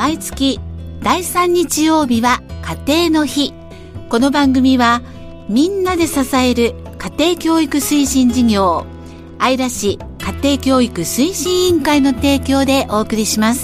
毎月第3日曜日は家庭の日。この番組はみんなで支える家庭教育推進事業姶良市家庭教育推進委員会の提供でお送りします。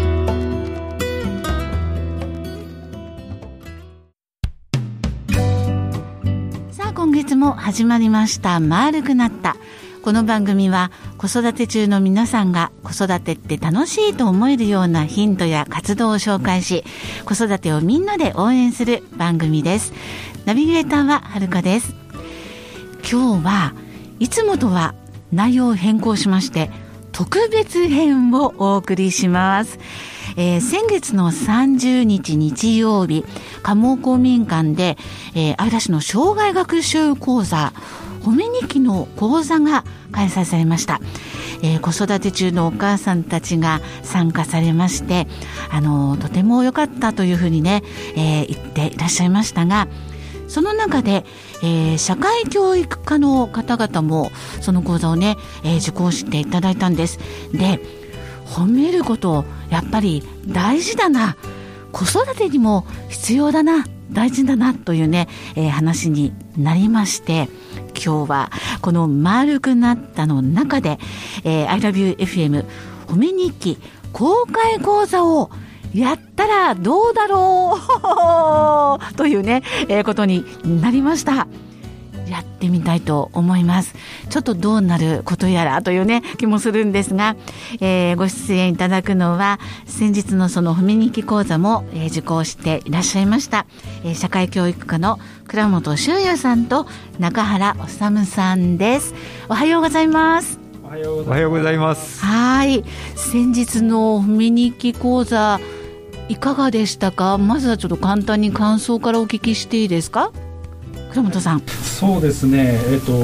さあ、今月も始まりました丸くなった。この番組は子育て中の皆さんが子育てって楽しいと思えるようなヒントや活動を紹介し、子育てをみんなで応援する番組です。ナビゲーターははるかです。今日はいつもとは内容を変更しまして特別編をお送りします。先月の30日日曜日、蒲生公民館で、姶良市の生涯学習講座褒め日記の講座が開催されました。子育て中のお母さんたちが参加されまして、とても良かったというふうにね、言っていらっしゃいましたが、その中で、社会教育科の方々もその講座をね、受講していただいたんです。で、褒めることやっぱり大事だな、子育てにも必要だな、大事だなというね、話になりまして、今日はこの丸くなったの中で、I love you FM 褒め日記公開講座をやったらどうだろうというね、ことになりました。やってみたいと思います。ちょっとどうなることやらというね気もするんですが、ご出演いただくのは先日のその褒め日記講座も、受講していらっしゃいました、社会教育科の倉本修也さんと中原修さんです。おはようございます。 おはようございます。 はい、先日の褒め日記講座いかがでしたか？まずはちょっと簡単に感想からお聞きしていいですか？倉本さん。 そうですね、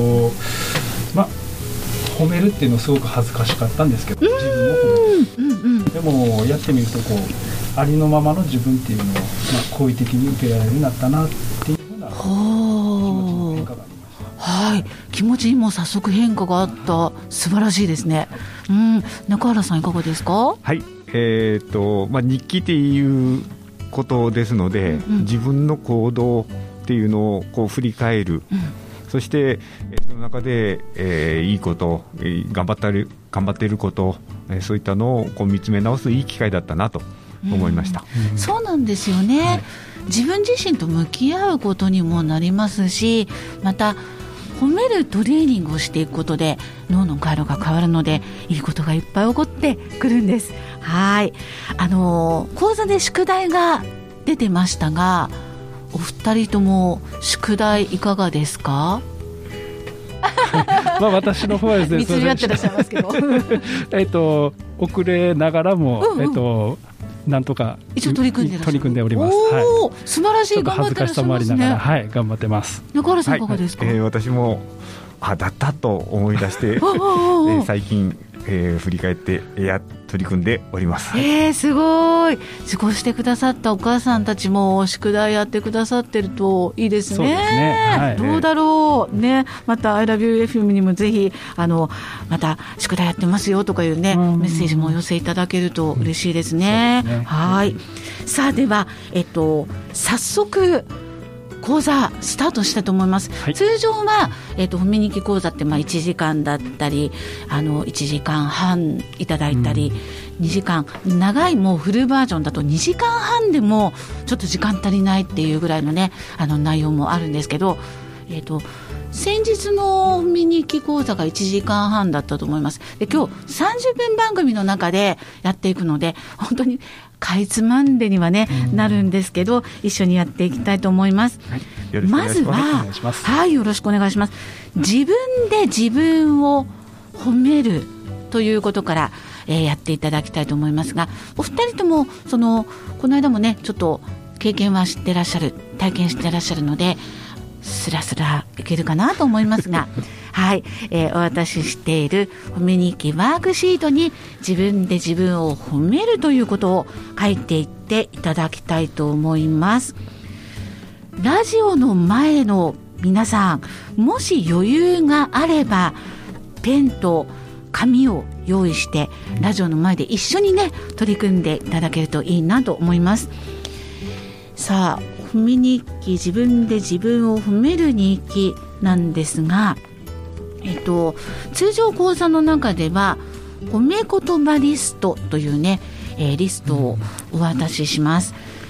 褒めるっていうのはすごく恥ずかしかったんですけど、自分も褒める、でもやってみるとこうありのままの自分っていうのを、好意的に受けられるようになったなっていうような気持ちの変化がありました。 はい、気持ちにも早速変化があった。素晴らしいですね。中原さんいかがですか？ はい、日記っていうことですので、自分の行動っていうのをこう振り返る、そしてその中で、いいこと、頑張っていること、そういったのをこう見つめ直すいい機会だったなと思いました。 そうなんですよね、はい、自分自身と向き合うことにもなりますし、また褒めるトレーニングをしていくことで脳の回路が変わるので、いいことがいっぱい起こってくるんです。はい、講座で宿題が出てましたが、お二人とも宿題いかがですか？ 私の方はですね、 見つめ合ってらっしゃいますけど遅れながらも、なんとか一応取り組んでおります。 はい、素晴らしい。 ちょっと恥ずかしさもありながら、はい、頑張ってます。 中原さんいかがですか？ 私もだったと思い出して最近、振り返って取り組んでおります。 すごい。受講してくださったお母さんたちも宿題やってくださってるといいですね。 そうですね、はい、 どうだろうね。また I love you FM にもぜひまた宿題やってますよとかいうね、メッセージもお寄せいただけると嬉しいですね。はい。さあ、では、早速講座スタートしたと思います。はい、通常は、褒め日記講座って1時間だったり1時間半いただいたり、2時間長いもうフルバージョンだと2時間半でもちょっと時間足りないっていうぐらいのね内容もあるんですけど、先日の褒め日記講座が1時間半だったと思います。で、今日30分番組の中でやっていくので本当にかいつまんでにはね、なるんですけど、一緒にやっていきたいと思います。 はい、まずは、 はい、よろしくお願いします。自分で自分を褒めるということから、やっていただきたいと思いますが、お二人ともこの間もねちょっと経験はしてらっしゃる、体験してらっしゃるのでスラスラいけるかなと思いますがはい、お渡ししている褒め日記ワークシートに自分で自分を褒めるということを書いていっていただきたいと思います。ラジオの前の皆さん、もし余裕があればペンと紙を用意してラジオの前で一緒にね取り組んでいただけるといいなと思います。さあ、褒め日記、自分で自分を褒める日記なんですが、通常講座の中では褒め言葉リストというね、リストをお渡しします。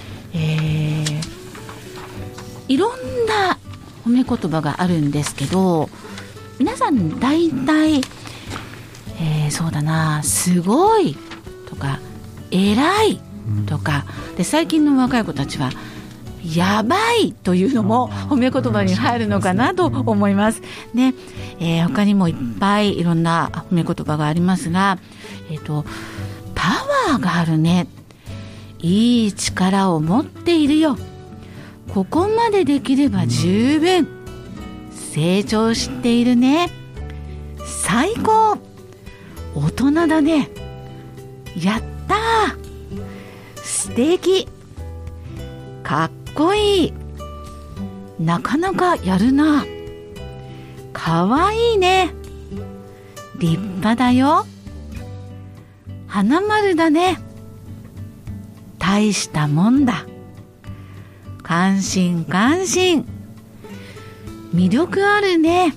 いろんな褒め言葉があるんですけど、皆さん大体、そうだな、すごいとか偉いとかで、最近の若い子たちはやばいというのも褒め言葉に入るのかなと思いますね。他にもいっぱいいろんな褒め言葉がありますが、パワーがあるね、いい力を持っているよ、ここまでできれば十分、成長しているね、最高、大人だね、やったー、素敵、かっこいい、なかなかやるな、かわいいね、立派だよ、花丸だね、大したもんだ、感心感心、魅力あるね、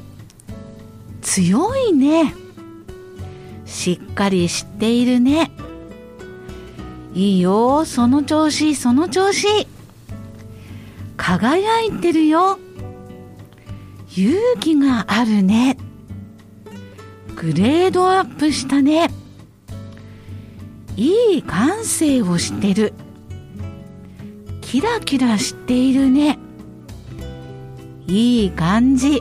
強いね、しっかり知っているね、いいよ、その調子その調子、輝いてるよ、勇気があるね、グレードアップしたね、いい感性をしてる、キラキラしているね、いい感じ、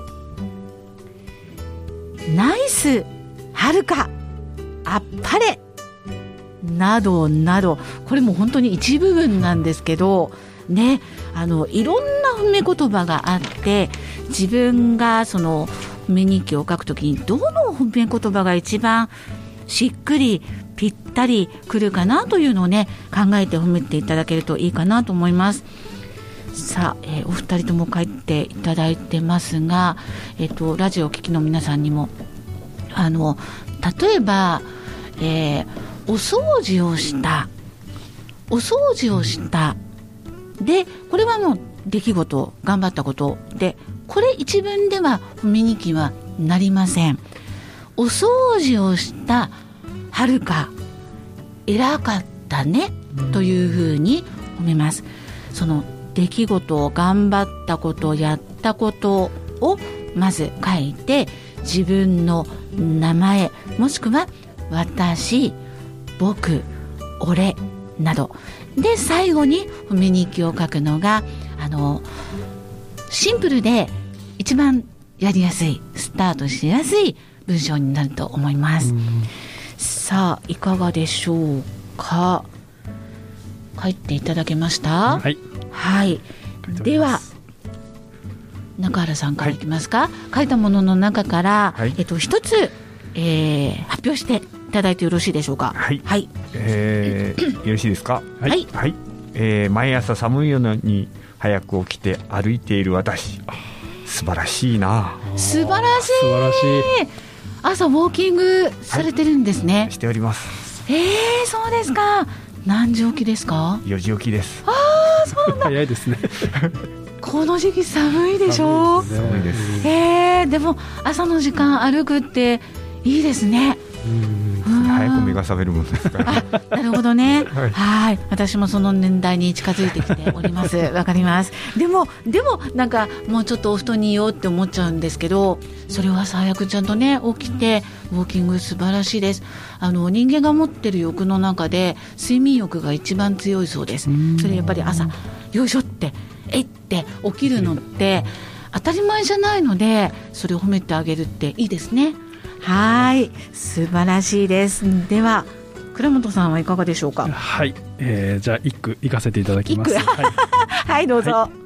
ナイス、はるか、あっぱれなどなど、これも本当に一部分なんですけどね、いろんな褒め言葉があって、自分がその褒め日記を書くときにどの褒め言葉が一番しっくりぴったりくるかなというのをね、考えて褒めていただけるといいかなと思います。さあ、お二人とも書いていただいてますが、ラジオを聴きの皆さんにも例えば、お掃除をしたで、これはもう出来事、頑張ったことで、これ一文では褒め日記はなりません。お掃除をしたはるか、偉かったねというふうに褒めます。その出来事、頑張ったこと、やったことをまず書いて、自分の名前もしくは私、僕、俺などで、最後に褒め日記を書くのがシンプルで一番やりやすい、スタートしやすい文章になると思います。さあ、いかがでしょうか。書いていただけました？ はい、 はい、では中原さんからいきますか。書いたものの中から、一つ、発表していただいてよろしいでしょうか。 はい、 はい、 よろしいですか。 はい、 はい、毎朝寒いのに早く起きて歩いている私、素晴らしいな。 素晴らしい。朝ウォーキングされてるんですね。 はい、しております。 そうですか。何時起きですか？ 4 時起きです。 そうなんだ。 早いですね。 この時期寒いでしょ。 寒いです。 でも朝の時間歩くっていいですね。 早く目が覚めるものですから。 なるほどね。 はい、 私もその年代に近づいてきております。わかります。でもなんかもうちょっとお布団にいようって思っちゃうんですけど、それを朝早くちゃんとね起きてウォーキング素晴らしいです。人間が持ってる欲の中で睡眠欲が一番強いそうです。それやっぱり朝よいしょってって起きるのって当たり前じゃないので、それを褒めてあげるっていいですね。はい、素晴らしいです。では倉本さんはいかがでしょうか。 はい、じゃあ一句いかせていただきます。 はい、どうぞ。 はい、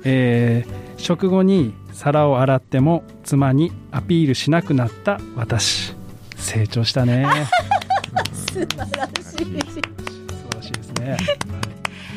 食後に皿を洗っても妻にアピールしなくなった私、成長したね。 素晴らしい。 素晴らしいですね。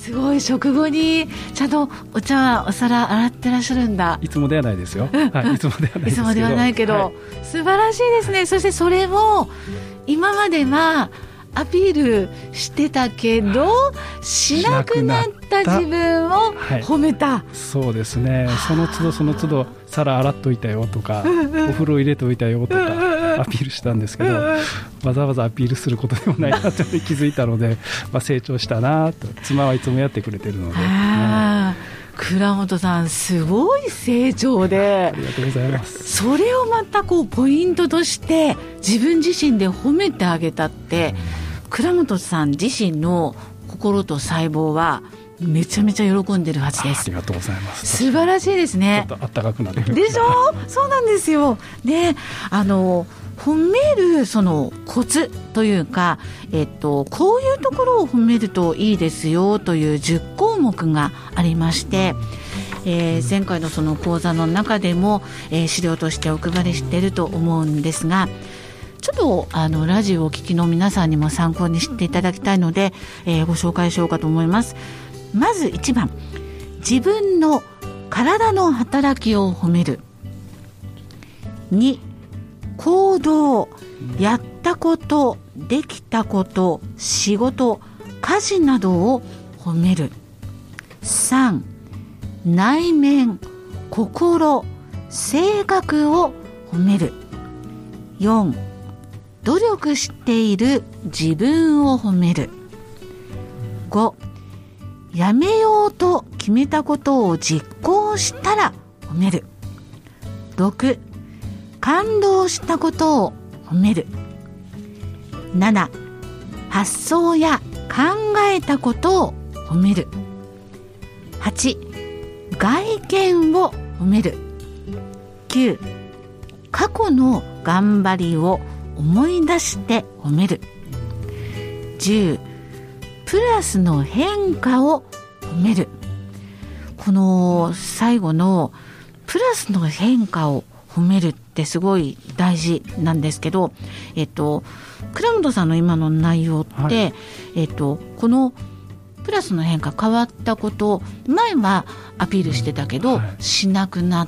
すごい、食後にちゃんとお皿洗ってらっしゃるんだ。 いつもではないですよ、はい、いつもではないですけど、 いつもではないけど、はい、素晴らしいですね。そしてそれも今まではアピールしてたけどしなくなった自分を褒めた、はい、 そうですね。その都度その都度皿洗っといたよとか、お風呂入れといたよとかアピールしたんですけど、わざわざアピールすることでもないなと気づいたので、成長したなと。妻はいつもやってくれてるので、 倉本さんすごい成長で、 ありがとうございます。 それをまたポイントとして自分自身で褒めてあげたって、倉本さん自身の心と細胞はめちゃめちゃ喜んでるはずです。 ありがとうございます。 素晴らしいですね。 ちょっとあったかくなるでしょ。そうなんですよ。で、褒めるそのコツというか、こういうところを褒めるといいですよという10項目がありまして、前回のその講座の中でも、資料としてお配りしていると思うんですが、ちょっとラジオをお聞きの皆さんにも参考にしていただきたいので、ご紹介しようかと思います。まず1番、自分の体の働きを褒める。2、行動、やったこと、できたこと、仕事、家事などを褒める。3、内面、心、性格を褒める。4、努力している自分を褒める。5、やめようと決めたことを実行したら褒める。6、感動したことを褒める。7、発想や考えたことを褒める。8、外見を褒める。9、過去の頑張りを思い出して褒める。10、プラスの変化を褒める。この最後のプラスの変化を褒めるってすごい大事なんですけど、倉本さんの今の内容って、はい、このプラスの変化、変わったこと前はアピールしてたけど、はい、しなくなった、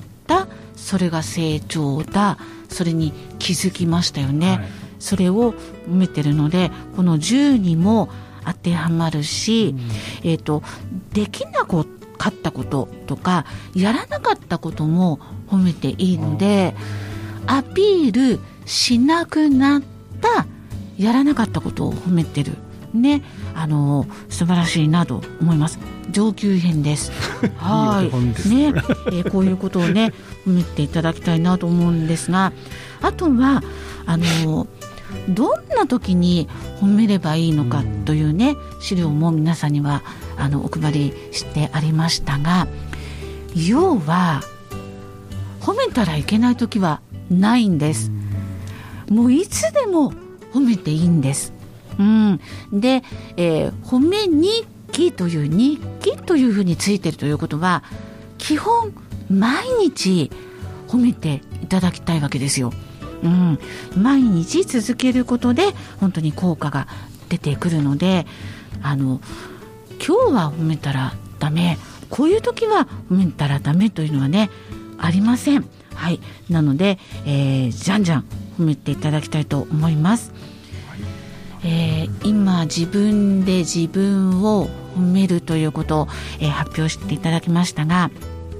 それが成長だ、それに気づきましたよね、はい、それを褒めてるので、この10にも当てはまるし、できなかったこととかやらなかったことも褒めていいので、アピールしなくなったやらなかったことを褒めてるね、素晴らしいなと思います。上級編ですはいね、こういうことをね褒めていただきたいなと思うんですが、あとはどんな時に褒めればいいのかというね資料も皆さんにはお配りしてありましたが、要は褒めたらいけない時はないんです。もういつでも褒めていいんです、で、褒め日記という日記というふうについているということは、基本毎日褒めていただきたいわけですよ。毎日続けることで本当に効果が出てくるので、今日は褒めたらダメ、こういう時は褒めたらダメというのはねありません。はい、なので、じゃんじゃん褒めていただきたいと思います。今自分で自分を褒めるということを、発表していただきましたが、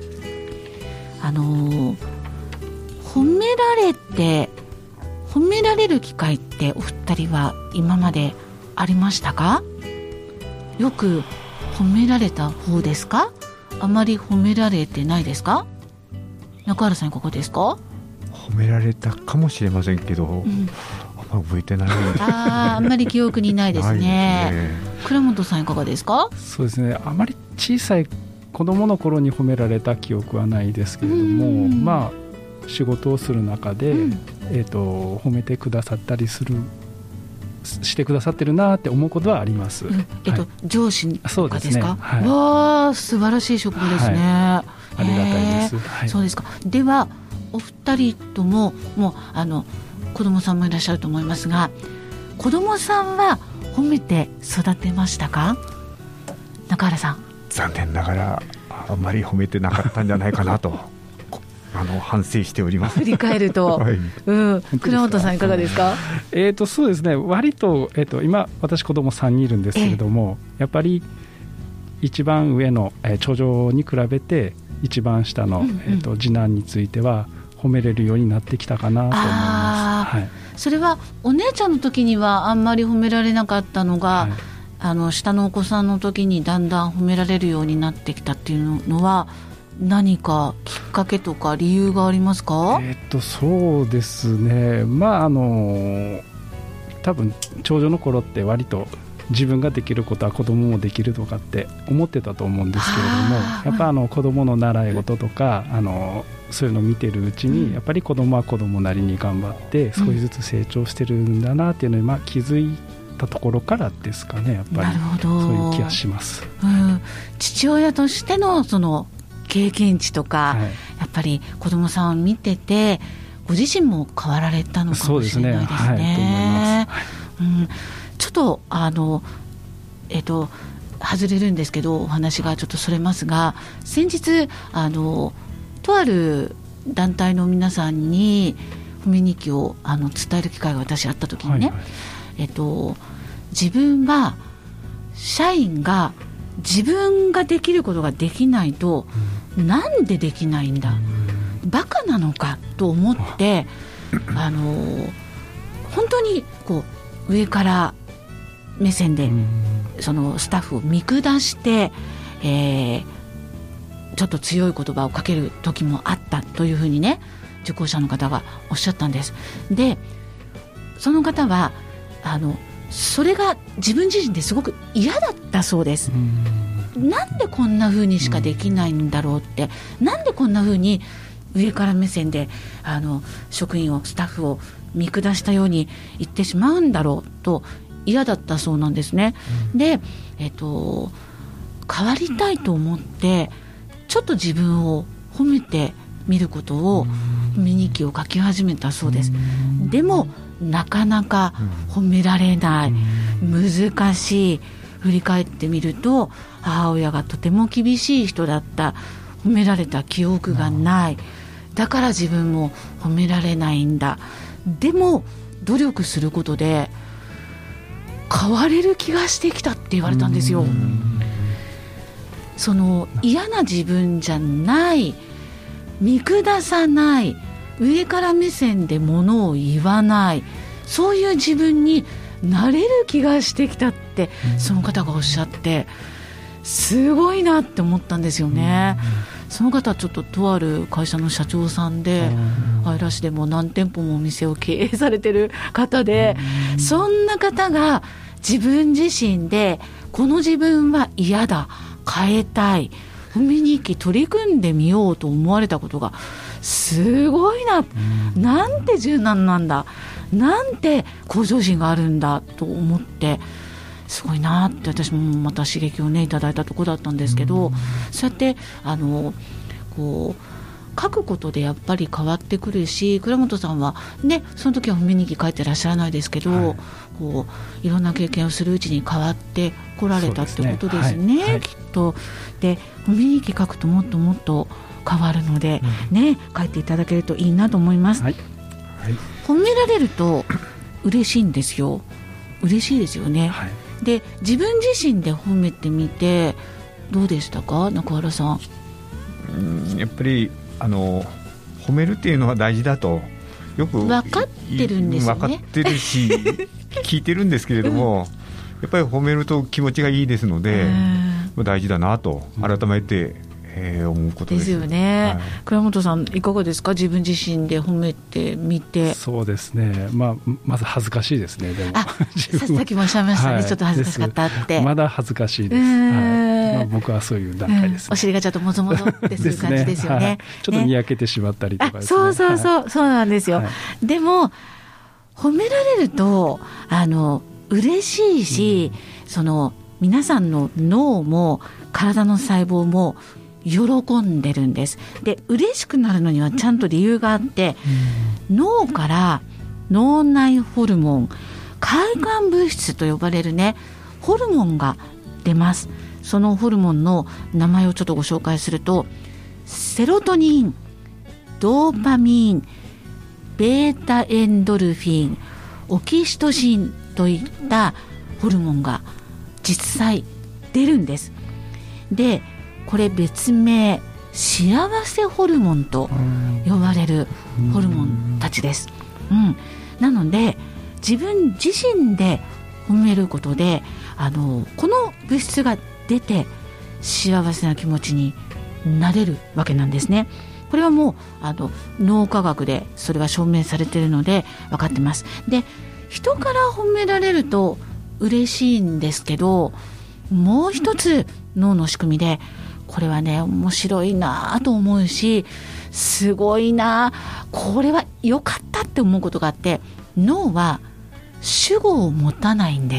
褒められる機会ってお二人は今までありましたか？よく褒められた方ですか？あまり褒められてないですか？中原さんいかがですか？ 褒められたかもしれませんけど、あんま覚えてないあんまり記憶にないですね。倉本さんいかがですか？ そうですね、あまり小さい子供の頃に褒められた記憶はないですけれども、仕事をする中で、褒めてくださったりしてくださってるなって思うことはあります、 上司とかですか？ はい、 わー素晴らしい職場ですね、 ありがたいです、 そうですか。ではお二人とももう子供さんもいらっしゃると思いますが、子供さんは褒めて育てましたか？ 中原さん。 残念ながらあんまり褒めてなかったんじゃないかなと反省しております。 振り返ると、 はい、 倉本さんいかがですか？ そうですね、割と、今私子供3人いるんですけれども、やっぱり一番上の、長女に比べて一番下の、次男については褒めれるようになってきたかなと思います。はい、それはお姉ちゃんの時にはあんまり褒められなかったのが、はい、下のお子さんの時にだんだん褒められるようになってきたっていうのは何かきっかけとか理由がありますか？ そうですね、多分長女の頃って割と自分ができることは子供もできるとかって思ってたと思うんですけれども、やっぱ子供の習い事とかそういうのを見てるうちに、やっぱり子供は子供なりに頑張って少しずつ成長してるんだなっていうのに、気づいたところからですかね。やっぱりそういう気がします。 父親としてのその経験値とか、やっぱり子供さんを見ててご自身も変わられたのかもしれないですね。 そうですね、はい、と思います。 ちょっと外れるんですけどお話がちょっとそれますが、先日とある団体の皆さんに褒め日記を伝える機会が私あった時にね、自分が社員が自分ができることができないと、なんでできないんだ、バカなのかと思って本当にこう上から目線でそのスタッフを見下して、ちょっと強い言葉をかける時もあったというふうにね、受講者の方がおっしゃったんです。でその方はそれが自分自身ですごく嫌だったそうです。なんでこんな風にしかできないんだろうって、なんでこんな風に上から目線で職員をスタッフを見下したように言ってしまうんだろうと嫌だったそうなんですね。で、変わりたいと思ってちょっと自分を褒めてみることを褒め日記を書き始めたそうです。でもなかなか褒められない、難しい。振り返ってみると母親がとても厳しい人だった、褒められた記憶がない、だから自分も褒められないんだ。でも努力することで変われる気がしてきたって言われたんですよ。その嫌な自分じゃない、見下さない、上から目線で物を言わない、そういう自分になれる気がしてきたってその方がおっしゃって、すごいなって思ったんですよね。その方はちょっととある会社の社長さんで、愛良市でも何店舗もお店を経営されてる方で、そんな方が自分自身でこの自分は嫌だ、変えたい、褒め日記取り組んでみようと思われたことがすごいな、なんて柔軟なんだ、なんて向上心があるんだと思って、すごいなって私もまた刺激をねいただいたところだったんですけど、そうやってこう書くことでやっぱり変わってくるし、倉本さんはねその時は褒め日記書いてらっしゃらないですけど、こういろんな経験をするうちに変わってこられたってことですね、きっと。で褒め日記書くともっともっと変わるので、ね書いていただけるといいなと思います。褒められると嬉しいんですよ。嬉しいですよね。で自分自身で褒めてみてどうでしたか、中原さん。 やっぱり褒めるっていうのは大事だとよく分かってるんですよね。 分かってるし聞いてるんですけれども、やっぱり褒めると気持ちがいいですので、大事だなと改めて思うことですよね。倉本さんいかがですか、自分自身で褒めてみて。 そうですね、まず恥ずかしいですね。でもさっきもおっしゃいましたね、ちょっと恥ずかしかったって。 まだ恥ずかしいです。僕はそういう段階です、 お尻がちょっともぞもぞってする感じですよね。 ちょっとにやけてしまったりとかですね。 そうなんですよ。でも褒められると嬉しいし、その皆さんの脳も体の細胞も喜んでるんです。で嬉しくなるのにはちゃんと理由があって、脳から脳内ホルモン、快感物質と呼ばれるねホルモンが出ます。 そのホルモンの名前をちょっとご紹介すると、セロトニン、ドーパミン、ベータエンドルフィン、オキシトシンといったホルモンが実際出るんです。でこれ別名幸せホルモンと呼ばれるホルモンたちです。なので自分自身で褒めることでこの物質が出て幸せな気持ちになれるわけなんですね。これはもう脳科学でそれが証明されているので分かってます。で人から褒められると嬉しいんですけど、もう一つ脳の仕組みでこれはね面白いなと思うし、すごいな、これは良かったって思うことがあって、脳は主語を持たないんです。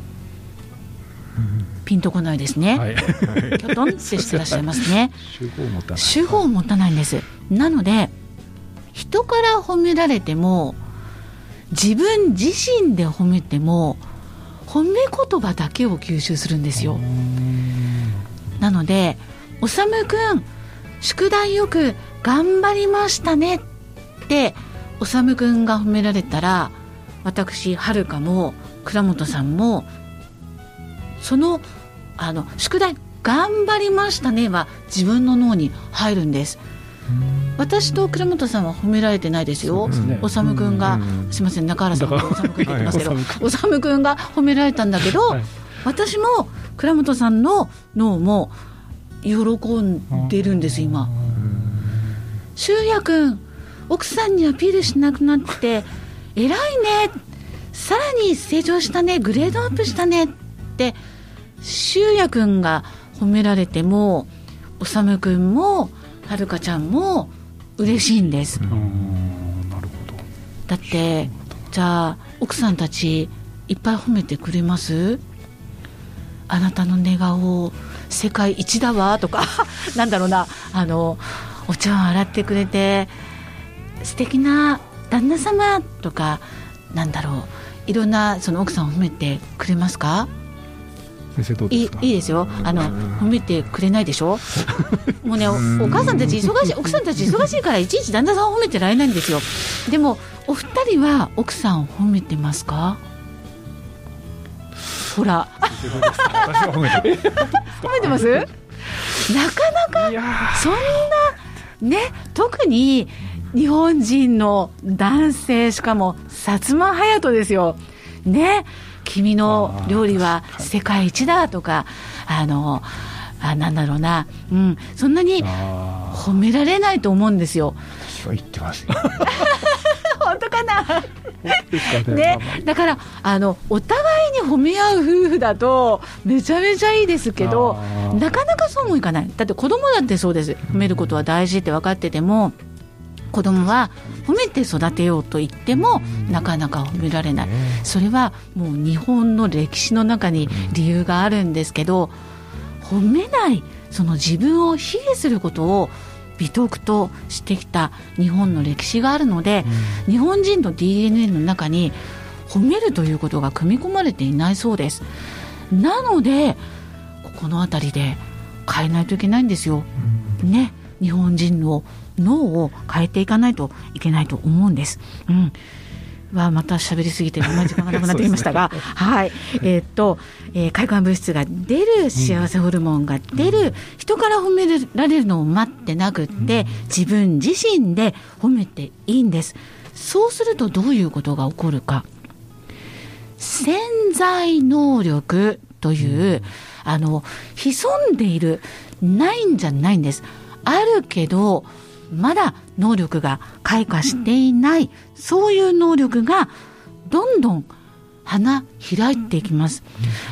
ピンとこないですね、はい、キョトンってしてらっしゃいますね。主語を持たないんです。なので人から褒められても自分自身で褒めても褒め言葉だけを吸収するんですよ。なのでおさむくん宿題よく頑張りましたねっておさむくんが褒められたら、私はるかも倉本さんもその宿題頑張りましたねは自分の脳に入るんです。私と倉本さんは褒められてないですよ。おさむくんが、すいません中原さんとおさむくん言ってますけど、おさむくんが褒められたんだけど、はい、私も倉本さんの脳も喜んでるんです今。修也くん奥さんにアピールしなくなって偉いね、さらに成長したね、グレードアップしたねって修也くんが褒められてもおさむくんもはるかちゃんも嬉しいんです。なるほど。だってじゃあ奥さんたちいっぱい褒めてくれます？あなたの寝顔世界一だわとかなんだろうな、お茶を洗ってくれて素敵な旦那様とか、なんだろう、いろんなその奥さんを褒めてくれますか？ 先生どうですか？ いいですよ。褒めてくれないでしょもうね、お母さんたち忙しい、奥さんたち忙しいからいちいち旦那さんを褒めてられないんですよ。でもお二人は奥さんを褒めてますか？ほら私は褒めて褒めてます？なかなかそんなね、特に日本人の男性、しかも薩摩隼人ですよね。君の料理は世界一だとか、なんだろうな、そんなに褒められないと思うんですよ。 私は言ってますよ本当かなね、だからお互いに褒め合う夫婦だとめちゃめちゃいいですけど、なかなかそうもいかない。だって子供だってそうです。褒めることは大事って分かってても、子供は褒めて育てようと言ってもなかなか褒められない。それはもう日本の歴史の中に理由があるんですけど、褒めない、その自分を卑下することを美徳としてきた日本の歴史があるので、日本人の DNA の中に褒めるということが組み込まれていないそうです。なのでここのあたりで変えないといけないんですよ、ね。日本人の脳を変えていかないといけないと思うんです。また喋りすぎてあんまり時間がなくなってきましたがはい、快感物質が出る、幸せホルモンが出る、人から褒められるのを待ってなくって、自分自身で褒めていいんです。そうするとどういうことが起こるか、潜在能力という、潜んでいる、ないんじゃないんです。あるけどまだ能力が開花していない、そういう能力がどんどん花開いていきます。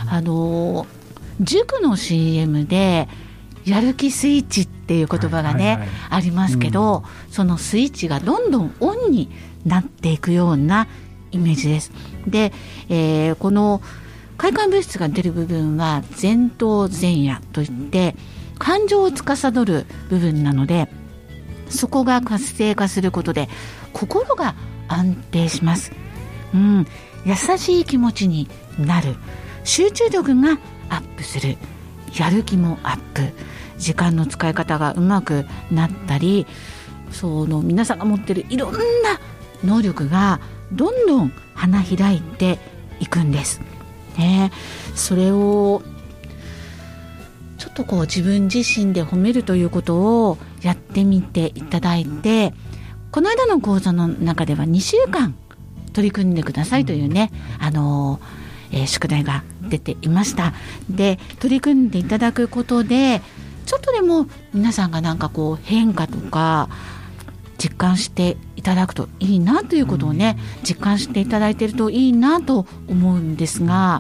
塾の CM でやる気スイッチっていう言葉がね、ありますけど、そのスイッチがどんどんオンになっていくようなイメージです。で、この快感物質が出る部分は前頭前野といって感情を司る部分なので、そこが活性化することで心が安定します。優しい気持ちになる、集中力がアップする、 やる気もアップ、時間の使い方がうまくなったり、その皆さんが持っているいろんな能力がどんどん花開いていくんです、それをちょっとこう自分自身で褒めるということをやってみていただいて、この間の講座の中では2週間取り組んでくださいというね、宿題が出ていました。で、取り組んでいただくことでちょっとでも皆さんがなんかこう変化とか実感していただくといいなということをね、実感していただいているといいなと思うんですが、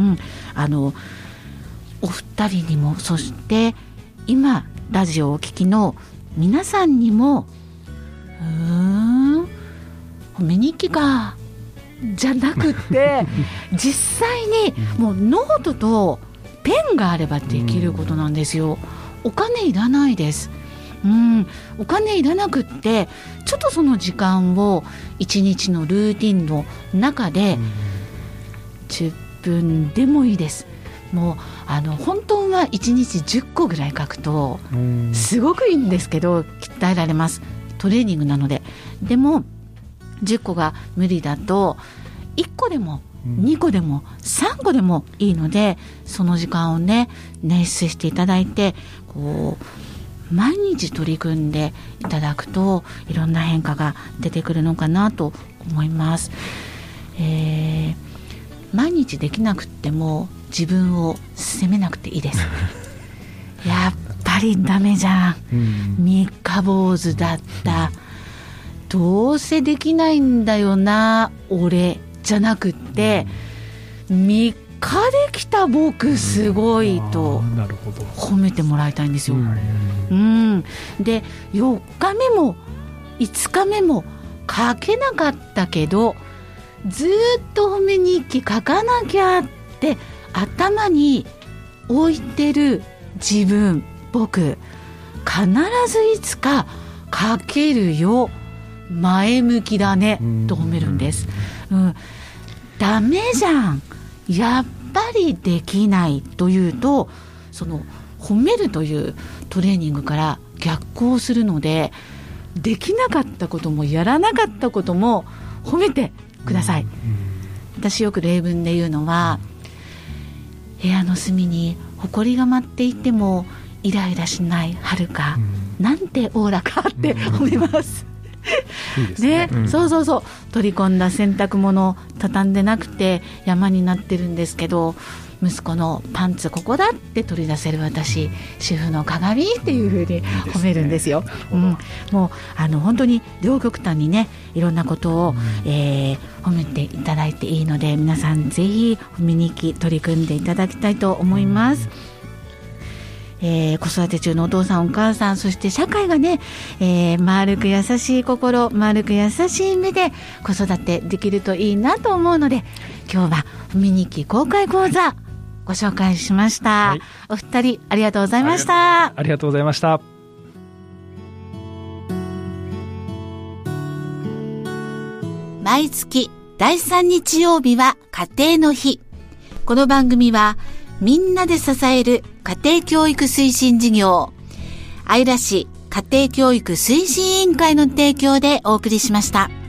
お二人にも、そして今ラジオをお聞きの皆さんにも、褒め日記かじゃなくって実際にもうノートとペンがあればできることなんですよ。お金いらないです。お金いらなくって、ちょっとその時間を一日のルーティンの中で10分でもいいです。もう本当は1日10個ぐらい書くとすごくいいんですけど、鍛えられます。トレーニングなので。でも10個が無理だと1個でも2個でも3個でもいいので、その時間をね捻出していただいて、こう毎日取り組んでいただくといろんな変化が出てくるのかなと思います。毎日できなくっても自分を責めなくていいですやっぱりダメじゃん、三日坊主だった、どうせできないんだよな俺じゃなくって、3日できた僕すごいと褒めてもらいたいんですよ。で4日目も5日目も書けなかったけど、ずっと褒め日記書かなきゃって頭に置いてる自分、僕必ずいつか書けるよ、前向きだねと褒めるんです。ダメじゃん、やっぱりできないというと、その褒めるというトレーニングから逆行するので、できなかったこともやらなかったことも褒めてください。私よく例文で言うのは、部屋の隅に埃が舞っていてもイライラしない遥か、なんておおらかって褒めますいいですね。そう取り込んだ洗濯物を畳んでなくて山になってるんですけど、息子のパンツここだって取り出せる私、主婦の鏡っていう風に褒めるんですよ。もう本当に両極端にね、いろんなことを、褒めていただいていいので、皆さんぜひ褒め日記取り組んでいただきたいと思います。子育て中のお父さんお母さん、そして社会がね、丸く優しい心、丸く優しい目で子育てできるといいなと思うので、今日は褒め日記公開講座ご紹介しました、お二人ありがとうございました。 ありがとうございました。 毎月第3日曜日は家庭の日。この番組はみんなで支える家庭教育推進事業、姶良市家庭教育推進委員会の提供でお送りしました。